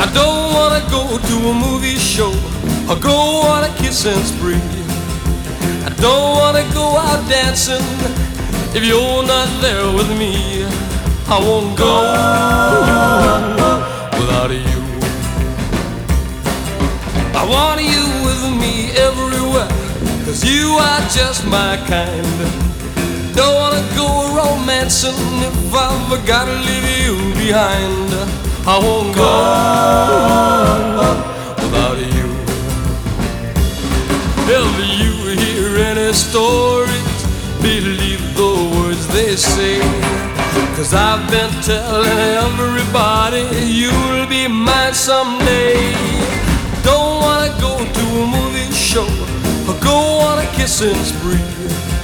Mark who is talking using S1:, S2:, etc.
S1: I don't wanna go to a movie show or go on a kissing spree. I don't wanna go out dancing if you're not there with me. I won't go without you. I want you with me everywhere, 'cause you are just my kind. Don't wanna go romancing if I've gotta leave you behind. I won't go without you. If you hear any stories, believe the words they say, 'cause I've been telling everybody you'll be mine someday. Don't wanna go to a movie show or go on a kissing spree.